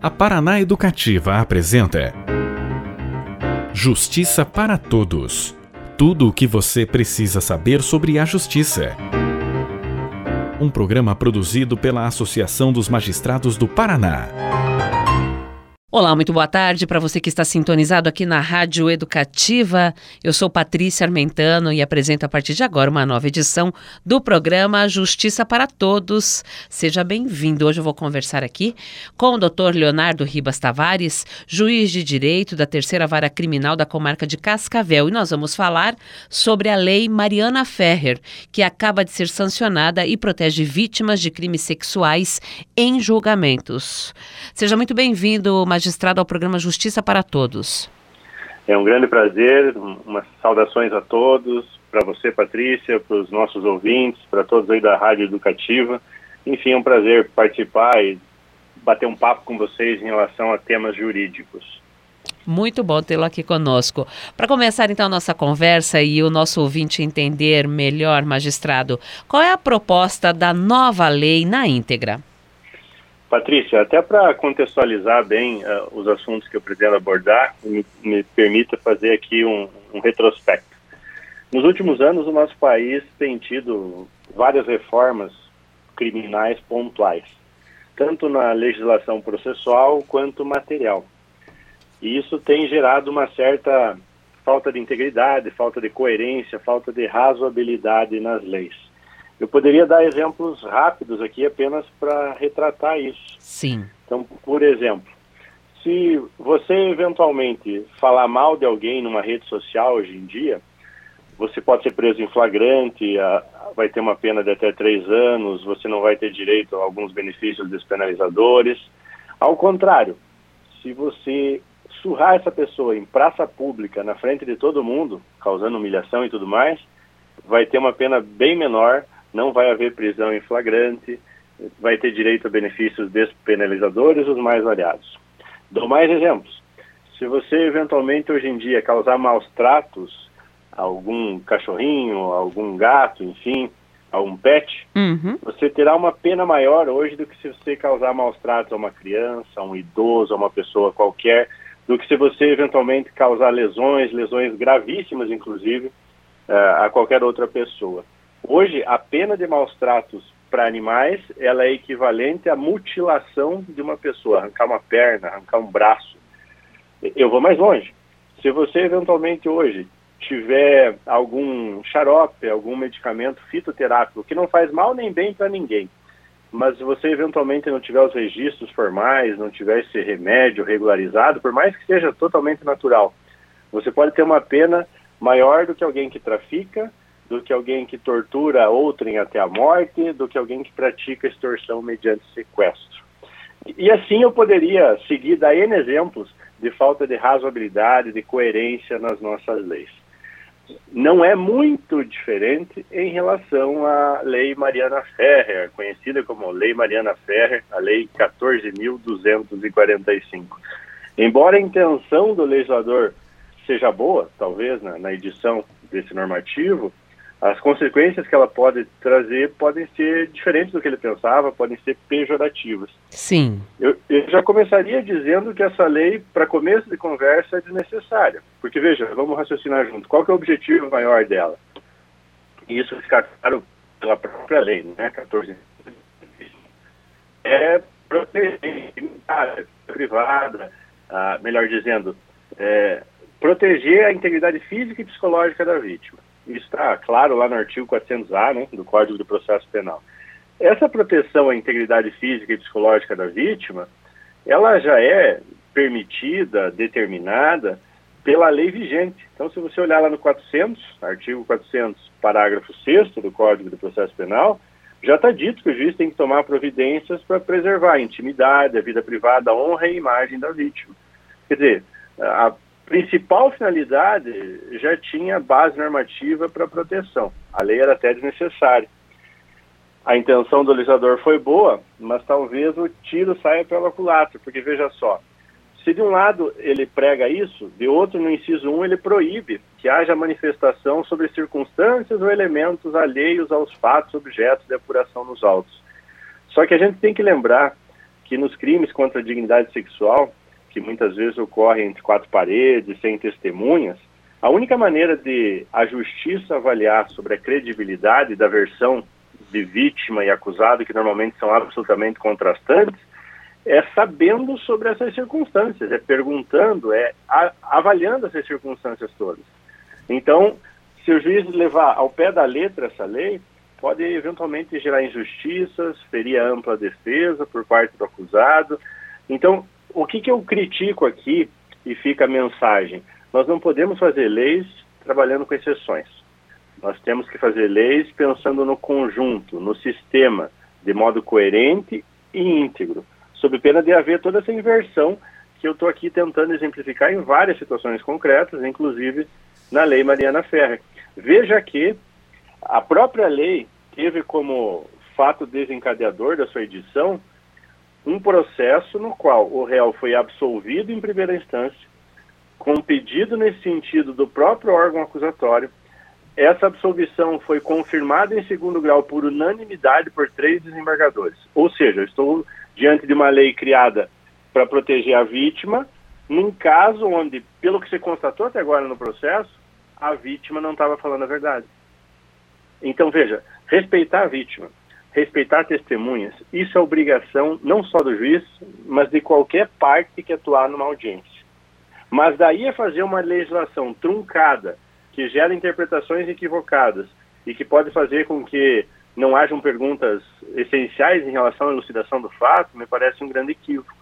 A Paraná Educativa apresenta Justiça para Todos. Tudo o que você precisa saber sobre a justiça. Um programa produzido pela Associação dos Magistrados do Paraná. Olá, muito boa tarde para você que está sintonizado aqui na Rádio Educativa. Eu sou Patrícia Armentano e apresento a partir de agora uma nova edição do programa Justiça para Todos. Seja bem-vindo. Hoje eu vou conversar aqui com o Dr. Leonardo Ribas Tavares, juiz de direito da Terceira Vara Criminal da Comarca de Cascavel. E nós vamos falar sobre a Lei Mariana Ferrer, que acaba de ser sancionada e protege vítimas de crimes sexuais em julgamentos. Seja muito bem-vindo, magistrado, ao programa Justiça para Todos. É um grande prazer, umas saudações a todos, para você, Patrícia, para os nossos ouvintes, para todos aí da Rádio Educativa. Enfim, é um prazer participar e bater um papo com vocês em relação a temas jurídicos. Muito bom tê-lo aqui conosco. Para começar, então, a nossa conversa e o nosso ouvinte entender melhor, magistrado, qual é a proposta da nova lei na íntegra? Patrícia, até para contextualizar bem os assuntos que eu pretendo abordar, me permita fazer aqui um retrospecto. Nos últimos anos, o nosso país tem tido várias reformas criminais pontuais, tanto na legislação processual quanto material. E isso tem gerado uma certa falta de integridade, falta de coerência, falta de razoabilidade nas leis. Eu poderia dar exemplos rápidos aqui apenas para retratar isso. Sim. Então, por exemplo, se você eventualmente falar mal de alguém numa rede social hoje em dia, você pode ser preso em flagrante, vai ter uma pena de até 3 anos, você não vai ter direito a alguns benefícios despenalizadores. Ao contrário, se você surrar essa pessoa em praça pública, na frente de todo mundo, causando humilhação e tudo mais, vai ter uma pena bem menor. Não vai haver prisão em flagrante, vai ter direito a benefícios despenalizadores, os mais variados. Dou mais exemplos. Se você eventualmente hoje em dia causar maus tratos a algum cachorrinho, a algum gato, enfim, a um pet, você terá uma pena maior hoje do que se você causar maus tratos a uma criança, a um idoso, a uma pessoa qualquer, do que se você eventualmente causar lesões gravíssimas, inclusive, a qualquer outra pessoa. Hoje, a pena de maus tratos para animais, ela é equivalente à mutilação de uma pessoa, arrancar uma perna, arrancar um braço. Eu vou mais longe. Se você, eventualmente, hoje, tiver algum xarope, algum medicamento fitoterápico, que não faz mal nem bem para ninguém, mas se você, eventualmente, não tiver os registros formais, não tiver esse remédio regularizado, por mais que seja totalmente natural, você pode ter uma pena maior do que alguém que trafica, do que alguém que tortura outrem até a morte, do que alguém que pratica extorsão mediante sequestro. E assim eu poderia seguir, dar N exemplos de falta de razoabilidade, de coerência nas nossas leis. Não é muito diferente em relação à Lei Mariana Ferrer, conhecida como Lei Mariana Ferrer, a Lei 14.245. Embora a intenção do legislador seja boa, talvez, na edição desse normativo, as consequências que ela pode trazer podem ser diferentes do que ele pensava, podem ser pejorativas. Sim. Eu já começaria dizendo que essa lei, para começo de conversa, é desnecessária. Porque, veja, vamos raciocinar junto. Qual que é o objetivo maior dela? E isso fica claro pela própria lei, né? 14. É proteger a intimidade privada, melhor dizendo, proteger a integridade física e psicológica da vítima. Isso está claro lá no artigo 400-A, né, do Código de Processo Penal. Essa proteção à integridade física e psicológica da vítima, ela já é permitida, determinada pela lei vigente. Então, se você olhar lá no 400, artigo 400, parágrafo 6º do Código de Processo Penal, já está dito que o juiz tem que tomar providências para preservar a intimidade, a vida privada, a honra e a imagem da vítima. Quer dizer, a principal finalidade já tinha base normativa para proteção. A lei era até desnecessária. A intenção do legislador foi boa, mas talvez o tiro saia pela culatra, porque veja só, se de um lado ele prega isso, de outro, no inciso 1, ele proíbe que haja manifestação sobre circunstâncias ou elementos alheios aos fatos objetos de apuração nos autos. Só que a gente tem que lembrar que que nos crimes contra a dignidade sexual, que muitas vezes ocorrem entre quatro paredes, sem testemunhas, a única maneira de a justiça avaliar sobre a credibilidade da versão de vítima e acusado, que normalmente são absolutamente contrastantes, é sabendo sobre essas circunstâncias, é perguntando, avaliando essas circunstâncias todas. Então, se o juiz levar ao pé da letra essa lei, pode eventualmente gerar injustiças, ferir a ampla defesa por parte do acusado. Então, o que eu critico aqui, e fica a mensagem, nós não podemos fazer leis trabalhando com exceções. Nós temos que fazer leis pensando no conjunto, no sistema, de modo coerente e íntegro, sob pena de haver toda essa inversão que eu estou aqui tentando exemplificar em várias situações concretas, inclusive na Lei Mariana Ferrer. Veja que a própria lei teve como fato desencadeador da sua edição um processo no qual o réu foi absolvido em primeira instância, com pedido nesse sentido do próprio órgão acusatório. Essa absolvição foi confirmada em segundo grau por unanimidade por 3 desembargadores. Ou seja, eu estou diante de uma lei criada para proteger a vítima, num caso onde, pelo que se constatou até agora no processo, a vítima não estava falando a verdade. Então, veja, respeitar a vítima, respeitar testemunhas, isso é obrigação não só do juiz, mas de qualquer parte que atuar numa audiência. Mas daí é fazer uma legislação truncada, que gera interpretações equivocadas e que pode fazer com que não hajam perguntas essenciais em relação à elucidação do fato, me parece um grande equívoco.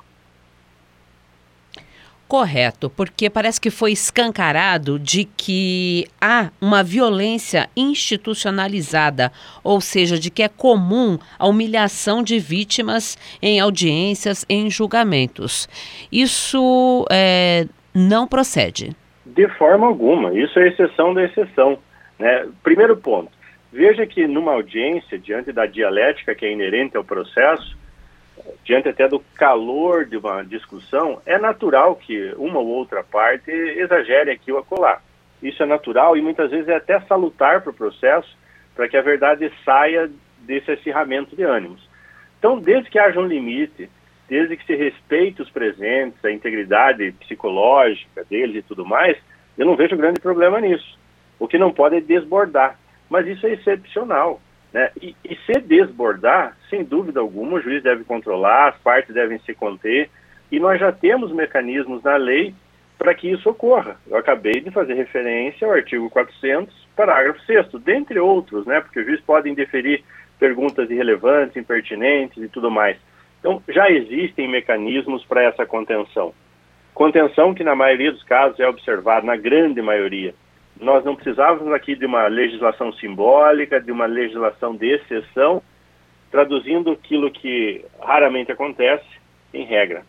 Correto, porque parece que foi escancarado de que há uma violência institucionalizada, ou seja, de que é comum a humilhação de vítimas em audiências, em julgamentos. Isso não procede. De forma alguma, isso é exceção da exceção, né? Primeiro ponto, veja que numa audiência, diante da dialética que é inerente ao processo, diante até do calor de uma discussão, é natural que uma ou outra parte exagere aqui ou acolá. Isso é natural e muitas vezes é até salutar para o processo, para que a verdade saia desse acirramento de ânimos. Então, desde que haja um limite, desde que se respeite os presentes, a integridade psicológica deles e tudo mais, eu não vejo grande problema nisso. O que não pode é desbordar, mas isso é excepcional, né? E se desbordar, sem dúvida alguma, o juiz deve controlar, as partes devem se conter, e nós já temos mecanismos na lei para que isso ocorra. Eu acabei de fazer referência ao artigo 400, parágrafo 6º, dentre outros, né? Porque o juiz pode indeferir perguntas irrelevantes, impertinentes e tudo mais. Então, já existem mecanismos para essa contenção. Contenção que, na maioria dos casos, é observada, na grande maioria. Nós não precisávamos aqui de uma legislação simbólica, de uma legislação de exceção, traduzindo aquilo que raramente acontece em regra.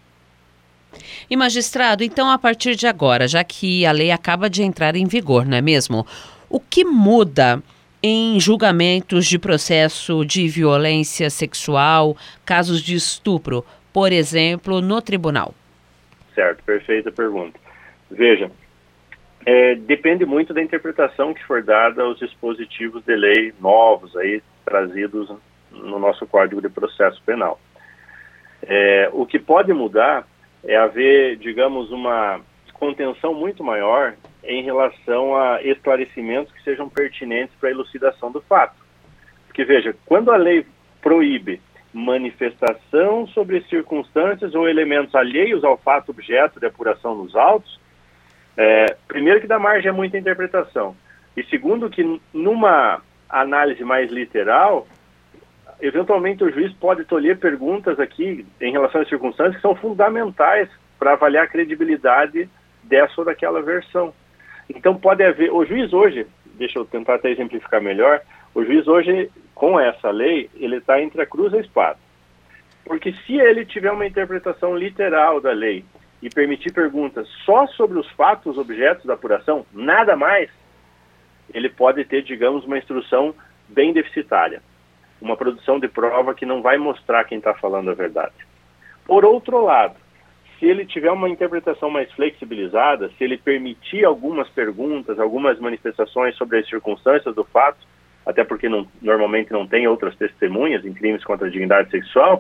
E, magistrado, então, a partir de agora, já que a lei acaba de entrar em vigor, não é mesmo? O que muda em julgamentos de processo de violência sexual, casos de estupro, por exemplo, no tribunal? Certo, perfeita pergunta. Veja, depende muito da interpretação que for dada aos dispositivos de lei novos aí trazidos no nosso Código de Processo Penal. O que pode mudar é haver, digamos, uma contenção muito maior em relação a esclarecimentos que sejam pertinentes para a elucidação do fato. Porque, veja, quando a lei proíbe manifestação sobre circunstâncias ou elementos alheios ao fato objeto de apuração nos autos, primeiro que dá margem a muita interpretação, e segundo que numa análise mais literal, eventualmente o juiz pode tolher perguntas aqui em relação às circunstâncias que são fundamentais para avaliar a credibilidade dessa ou daquela versão. Então pode haver, o juiz hoje, deixa eu tentar até exemplificar melhor, o juiz hoje, com essa lei, ele está entre a cruz e a espada. Porque se ele tiver uma interpretação literal da lei e permitir perguntas só sobre os fatos objetos da apuração, nada mais, ele pode ter, digamos, uma instrução bem deficitária. Uma produção de prova que não vai mostrar quem está falando a verdade. Por outro lado, se ele tiver uma interpretação mais flexibilizada, se ele permitir algumas perguntas, algumas manifestações sobre as circunstâncias do fato, até porque normalmente não tem outras testemunhas em crimes contra a dignidade sexual,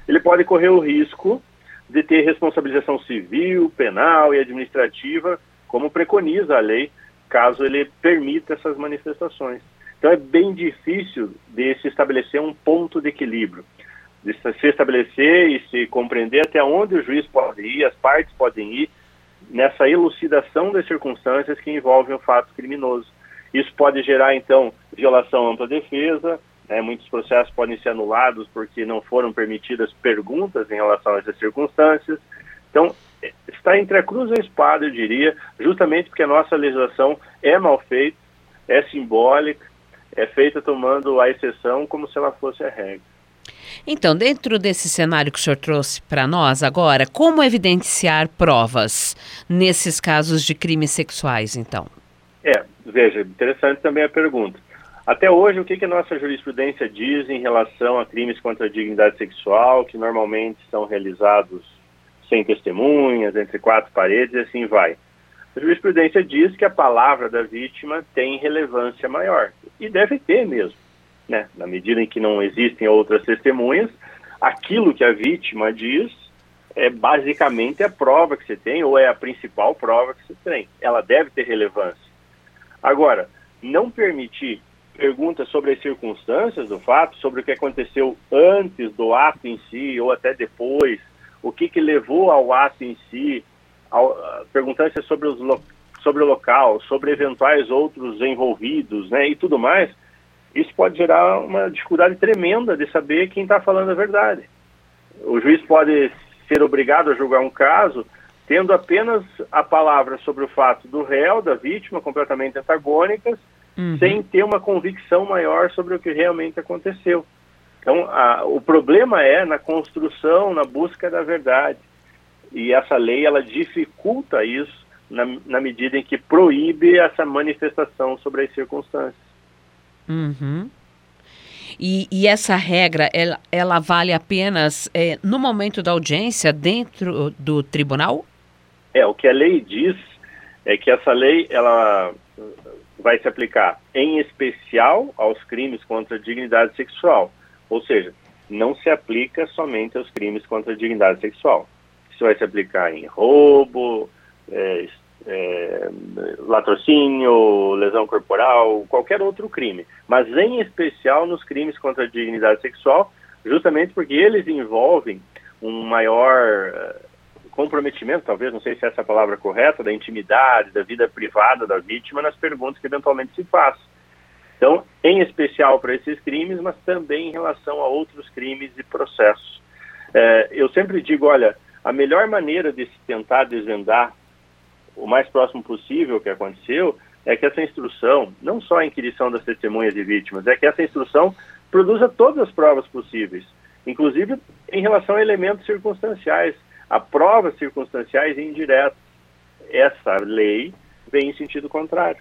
ele pode correr o risco de ter responsabilização civil, penal e administrativa, como preconiza a lei, caso ele permita essas manifestações. Então é bem difícil de se estabelecer um ponto de equilíbrio, de se estabelecer e se compreender até onde o juiz pode ir, as partes podem ir, nessa elucidação das circunstâncias que envolvem o fato criminoso. Isso pode gerar, então, violação à ampla defesa, muitos processos podem ser anulados porque não foram permitidas perguntas em relação a essas circunstâncias. Então, está entre a cruz e a espada, eu diria, justamente porque a nossa legislação é mal feita, é simbólica, é feita tomando a exceção como se ela fosse a regra. Então, dentro desse cenário que o senhor trouxe para nós agora, como evidenciar provas nesses casos de crimes sexuais, então? Veja, interessante também a pergunta. Até hoje, o que a nossa jurisprudência diz em relação a crimes contra a dignidade sexual, que normalmente são realizados sem testemunhas, entre quatro paredes, e assim vai. A jurisprudência diz que a palavra da vítima tem relevância maior, e deve ter mesmo, né? Na medida em que não existem outras testemunhas, aquilo que a vítima diz é basicamente a prova que você tem, ou é a principal prova que você tem. Ela deve ter relevância. Agora, não permitir perguntas sobre as circunstâncias do fato, sobre o que aconteceu antes do ato em si, ou até depois, o que levou ao ato em si, perguntas sobre o local, sobre eventuais outros envolvidos, né, e tudo mais, isso pode gerar uma dificuldade tremenda de saber quem está falando a verdade. O juiz pode ser obrigado a julgar um caso tendo apenas a palavra sobre o fato do réu, da vítima, completamente antagônicas, sem ter uma convicção maior sobre o que realmente aconteceu. Então, o problema é na construção, na busca da verdade. E essa lei, ela dificulta isso na medida em que proíbe essa manifestação sobre as circunstâncias. Uhum. E essa regra, ela vale apenas no momento da audiência dentro do tribunal? O que a lei diz é que essa lei, ela vai se aplicar em especial aos crimes contra a dignidade sexual. Ou seja, não se aplica somente aos crimes contra a dignidade sexual. Isso vai se aplicar em roubo, latrocínio, lesão corporal, qualquer outro crime. Mas em especial nos crimes contra a dignidade sexual, justamente porque eles envolvem um maior comprometimento, talvez, não sei se essa é a palavra correta, da intimidade, da vida privada da vítima nas perguntas que eventualmente se faz. Então, em especial para esses crimes, mas também em relação a outros crimes e processos. Eu sempre digo, olha, a melhor maneira de se tentar desvendar o mais próximo possível o que aconteceu é que essa instrução, não só a inquirição das testemunhas e vítimas, é que essa instrução produza todas as provas possíveis, inclusive em relação a elementos circunstanciais, a provas circunstanciais e indiretas. Essa lei vem em sentido contrário.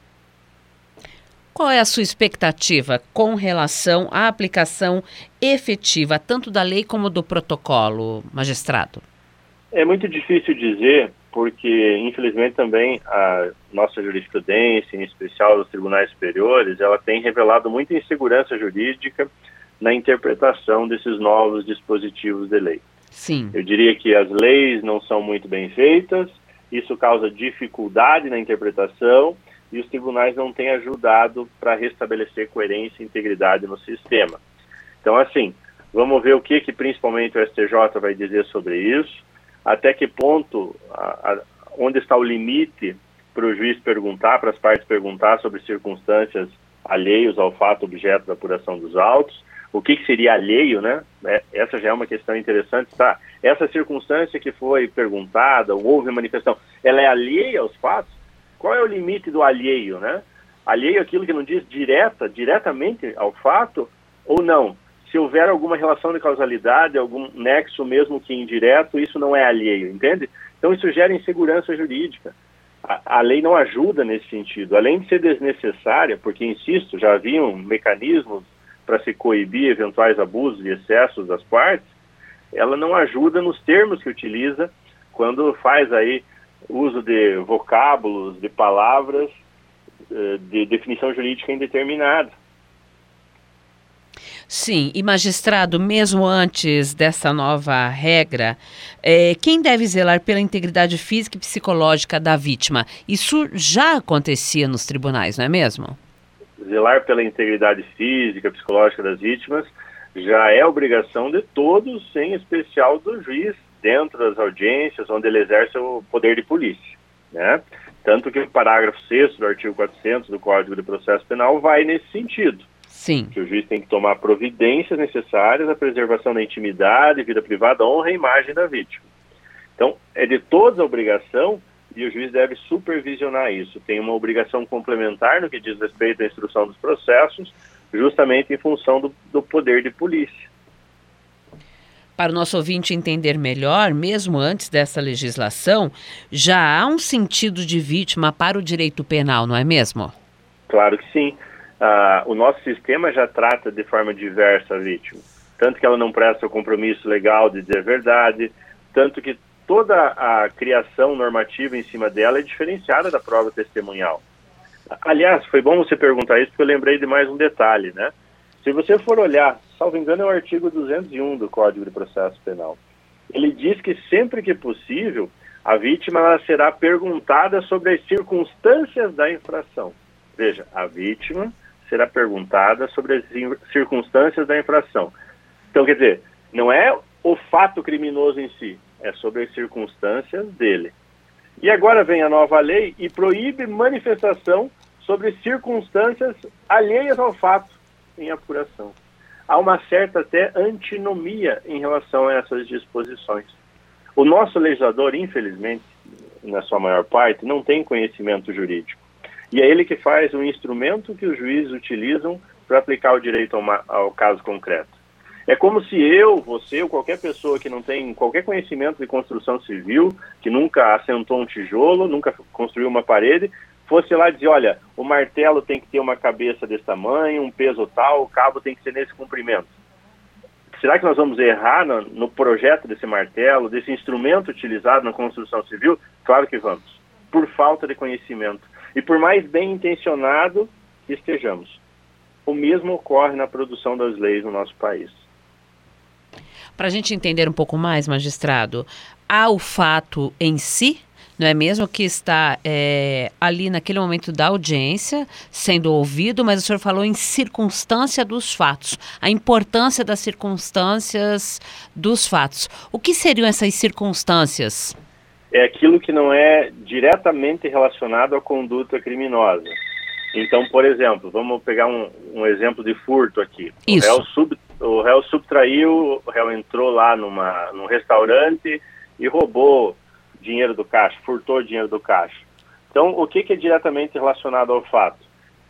Qual é a sua expectativa com relação à aplicação efetiva, tanto da lei como do protocolo, magistrado? É muito difícil dizer, porque, infelizmente, também a nossa jurisprudência, em especial os tribunais superiores, ela tem revelado muita insegurança jurídica na interpretação desses novos dispositivos de lei. Sim. Eu diria que as leis não são muito bem feitas, isso causa dificuldade na interpretação e os tribunais não têm ajudado para restabelecer coerência e integridade no sistema. Então, assim, vamos ver o que principalmente o STJ vai dizer sobre isso, até que ponto, onde está o limite para o juiz perguntar, para as partes perguntar sobre circunstâncias alheios ao fato objeto da apuração dos autos, o que seria alheio, né? Essa já é uma questão interessante, tá? Essa circunstância que foi perguntada, ou houve manifestação, ela é alheia aos fatos? Qual é o limite do alheio, né? Alheio é aquilo que não diz diretamente ao fato, ou não? Se houver alguma relação de causalidade, algum nexo mesmo que indireto, isso não é alheio, entende? Então isso gera insegurança jurídica. A lei não ajuda nesse sentido. Além de ser desnecessária, porque, insisto, já haviam mecanismos para se coibir eventuais abusos e excessos das partes, ela não ajuda nos termos que utiliza quando faz aí uso de vocábulos, de palavras, de definição jurídica indeterminada. Sim, e magistrado, mesmo antes dessa nova regra, quem deve zelar pela integridade física e psicológica da vítima? Isso já acontecia nos tribunais, não é mesmo? Zelar pela integridade física, psicológica das vítimas já é obrigação de todos, em especial do juiz, dentro das audiências onde ele exerce o poder de polícia, né? Tanto que o parágrafo 6º do artigo 400 do Código de Processo Penal vai nesse sentido. Sim. Que o juiz tem que tomar providências necessárias à preservação da intimidade, vida privada, honra e imagem da vítima. Então, é de todos a obrigação e o juiz deve supervisionar isso. Tem uma obrigação complementar no que diz respeito à instrução dos processos, justamente em função do poder de polícia. Para o nosso ouvinte entender melhor, mesmo antes dessa legislação, já há um sentido de vítima para o direito penal, não é mesmo? Claro que sim. O nosso sistema já trata de forma diversa a vítima. Tanto que ela não presta o compromisso legal de dizer a verdade, tanto que toda a criação normativa em cima dela é diferenciada da prova testemunhal. Aliás, foi bom você perguntar isso, porque eu lembrei de mais um detalhe, né? Se você for olhar, salvo engano, é o artigo 201 do Código de Processo Penal. Ele diz que sempre que possível, a vítima ela será perguntada sobre as circunstâncias da infração. Veja, a vítima será perguntada sobre as circunstâncias da infração. Então, quer dizer, não é o fato criminoso em si, é sobre as circunstâncias dele. E agora vem a nova lei e proíbe manifestação sobre circunstâncias alheias ao fato em apuração. Há uma certa até antinomia em relação a essas disposições. O nosso legislador, infelizmente, na sua maior parte, não tem conhecimento jurídico. E é ele que faz o instrumento que os juízes utilizam para aplicar o direito ao caso concreto. É como se eu, você ou qualquer pessoa que não tem qualquer conhecimento de construção civil, que nunca assentou um tijolo, nunca construiu uma parede, fosse lá dizer, olha, o martelo tem que ter uma cabeça desse tamanho, um peso tal, o cabo tem que ser nesse comprimento. Será que nós vamos errar no projeto desse martelo, desse instrumento utilizado na construção civil? Claro que vamos, por falta de conhecimento. E por mais bem intencionado que estejamos. O mesmo ocorre na produção das leis no nosso país. Para a gente entender um pouco mais, magistrado, há o fato em si, não é mesmo, que está ali naquele momento da audiência, sendo ouvido, mas o senhor falou em circunstância dos fatos, a importância das circunstâncias dos fatos. O que seriam essas circunstâncias? É aquilo que não é diretamente relacionado à conduta criminosa. Então, por exemplo, vamos pegar um exemplo de furto aqui. Isso. O réu subtraiu, o réu entrou lá num restaurante e roubou dinheiro do caixa, furtou dinheiro do caixa. Então, o que é diretamente relacionado ao fato?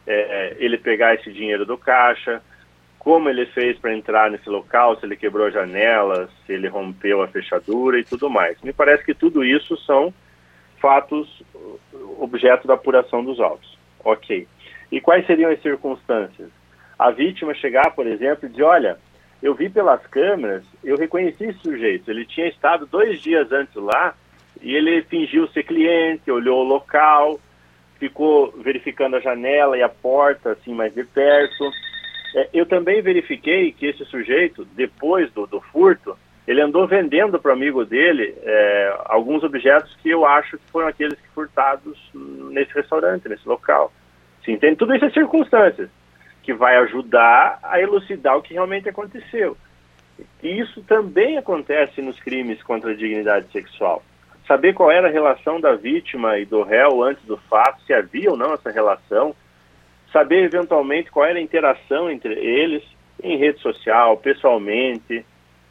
Ele pegar esse dinheiro do caixa, como ele fez para entrar nesse local, se ele quebrou janelas, se ele rompeu a fechadura e tudo mais. Me parece que tudo isso são fatos objeto da apuração dos autos. Ok. E quais seriam as circunstâncias? A vítima chegar, por exemplo, e dizer, olha, eu vi pelas câmeras, eu reconheci esse sujeito, ele tinha estado 2 dias antes lá e ele fingiu ser cliente, olhou o local, ficou verificando a janela e a porta, assim, mais de perto. Eu também verifiquei que esse sujeito, depois do furto, ele andou vendendo para o amigo dele alguns objetos que eu acho que foram aqueles que furtados nesse restaurante, nesse local. Você entende? Tudo isso é circunstâncias que vai ajudar a elucidar o que realmente aconteceu. E isso também acontece nos crimes contra a dignidade sexual. Saber qual era a relação da vítima e do réu antes do fato, se havia ou não essa relação, saber eventualmente qual era a interação entre eles em rede social, pessoalmente,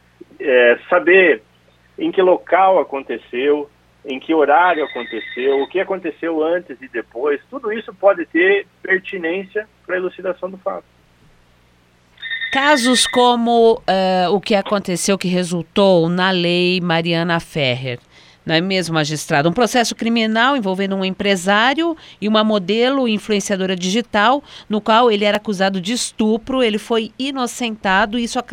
saber em que local aconteceu, em que horário aconteceu, o que aconteceu antes e depois, tudo isso pode ter pertinência para a elucidação do fato. Casos como o que aconteceu, que resultou na lei Mariana Ferrer, não é mesmo, magistrado? Um processo criminal envolvendo um empresário e uma modelo influenciadora digital, no qual ele era acusado de estupro, ele foi inocentado e isso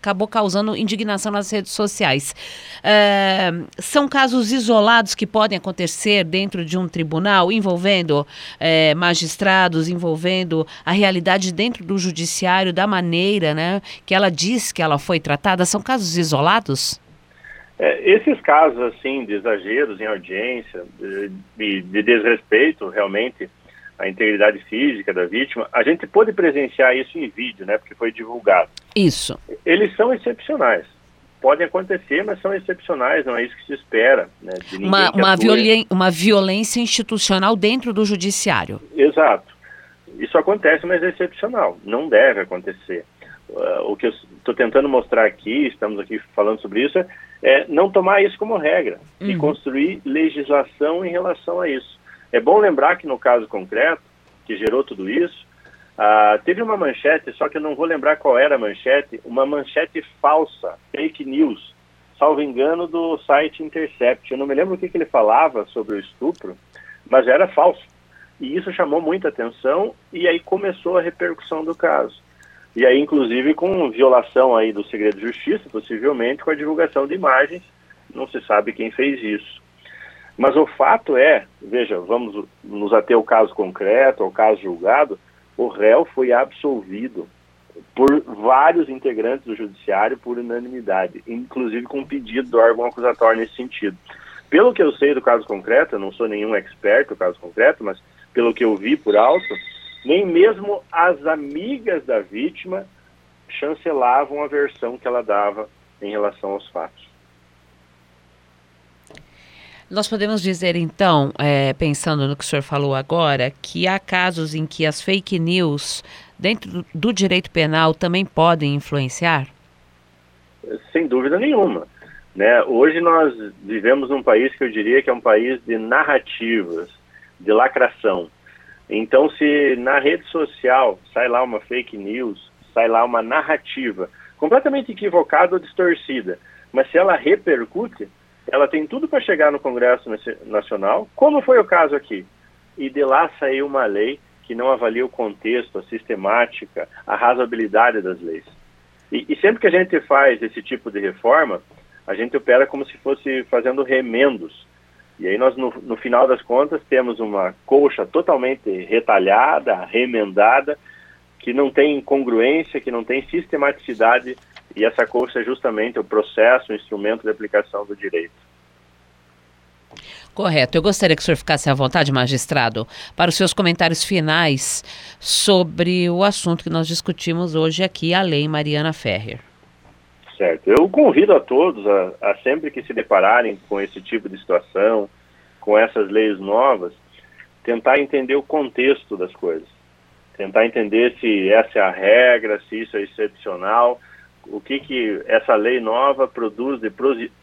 acabou causando indignação nas redes sociais. São casos isolados que podem acontecer dentro de um tribunal, envolvendo magistrados, envolvendo a realidade dentro do judiciário, da maneira, né, que ela diz que ela foi tratada? São casos isolados? Esses casos, assim, de exageros em audiência, de desrespeito, realmente, à integridade física da vítima, a gente pôde presenciar isso em vídeo, né, porque foi divulgado. Isso. Eles são excepcionais. Podem acontecer, mas são excepcionais, não é isso que se espera, né, de ninguém uma violência institucional dentro do judiciário. Exato. Isso acontece, mas é excepcional. Não deve acontecer. O que eu estou tentando mostrar aqui, estamos aqui falando sobre isso, é não tomar isso como regra e construir legislação em relação a isso. É bom lembrar que no caso concreto, que gerou tudo isso, teve uma manchete, só que eu não vou lembrar qual era a manchete, uma manchete falsa, fake news, salvo engano, do site Intercept. Eu não me lembro o que ele falava sobre o estupro, mas era falso. E isso chamou muita atenção e aí começou a repercussão do caso. E aí, inclusive, com violação aí do segredo de justiça, possivelmente com a divulgação de imagens, não se sabe quem fez isso. Mas o fato é, veja, vamos nos ater ao caso concreto, ao caso julgado, o réu foi absolvido por vários integrantes do judiciário por unanimidade, inclusive com pedido do órgão acusatório nesse sentido. Pelo que eu sei do caso concreto, eu não sou nenhum expert do caso concreto, mas pelo que eu vi por alto, nem mesmo as amigas da vítima chancelavam a versão que ela dava em relação aos fatos. Nós podemos dizer, então, pensando no que o senhor falou agora, que há casos em que as fake news dentro do direito penal também podem influenciar? Sem dúvida nenhuma. Né? Hoje nós vivemos num país que eu diria que é um país de narrativas, de lacração. Então, se na rede social sai lá uma fake news, sai lá uma narrativa completamente equivocada ou distorcida, mas se ela repercute, ela tem tudo para chegar no Congresso Nacional, como foi o caso aqui. E de lá saiu uma lei que não avalia o contexto, a sistemática, a razoabilidade das leis. E sempre que a gente faz esse tipo de reforma, a gente opera como se fosse fazendo remendos. E aí nós, no final das contas, temos uma colcha totalmente retalhada, remendada, que não tem congruência, que não tem sistematicidade, e essa colcha é justamente o processo, o instrumento de aplicação do direito. Correto. Eu gostaria que o senhor ficasse à vontade, magistrado, para os seus comentários finais sobre o assunto que nós discutimos hoje aqui, a Lei Mariana Ferrer. Certo. Eu convido a todos a sempre que se depararem com esse tipo de situação, com essas leis novas, tentar entender o contexto das coisas. Tentar entender se essa é a regra, se isso é excepcional, o que essa lei nova produz de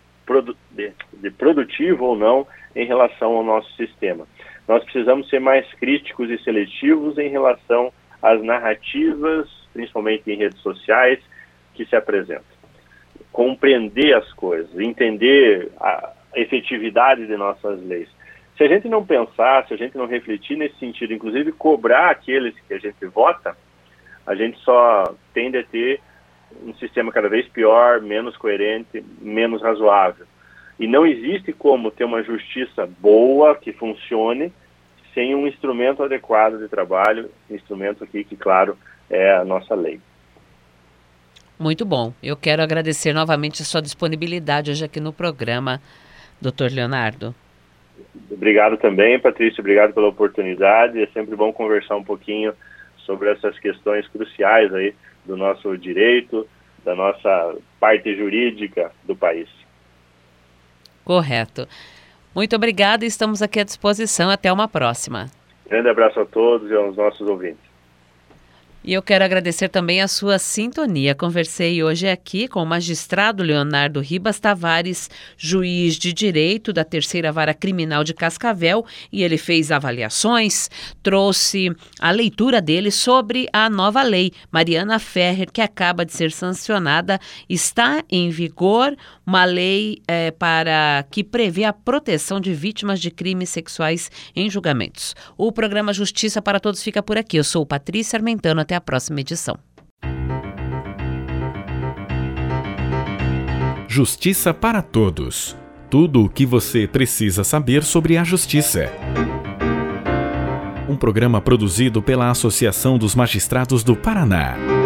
produtivo ou não em relação ao nosso sistema. Nós precisamos ser mais críticos e seletivos em relação às narrativas, principalmente em redes sociais, que se apresentam. Compreender as coisas, entender a efetividade de nossas leis. Se a gente não pensar, se a gente não refletir nesse sentido, inclusive cobrar aqueles que a gente vota, a gente só tende a ter um sistema cada vez pior, menos coerente, menos razoável. E não existe como ter uma justiça boa, que funcione, sem um instrumento adequado de trabalho, instrumento aqui que, claro, é a nossa lei. Muito bom. Eu quero agradecer novamente a sua disponibilidade hoje aqui no programa, Dr. Leonardo. Obrigado também, Patrícia. Obrigado pela oportunidade. É sempre bom conversar um pouquinho sobre essas questões cruciais aí do nosso direito, da nossa parte jurídica do país. Correto. Muito obrigada e estamos aqui à disposição. Até uma próxima. Grande abraço a todos e aos nossos ouvintes. E eu quero agradecer também a sua sintonia. Conversei hoje aqui com o magistrado Leonardo Ribas Tavares, juiz de direito da Terceira Vara Criminal de Cascavel, e ele fez avaliações, trouxe a leitura dele sobre a nova lei Mariana Ferrer, que acaba de ser sancionada. Está em vigor uma lei para que prevê a proteção de vítimas de crimes sexuais em julgamentos. O programa Justiça para Todos fica por aqui. Eu sou Patrícia Armentano. Até a próxima edição. Justiça para Todos. Tudo o que você precisa saber sobre a justiça. Um programa produzido pela Associação dos Magistrados do Paraná.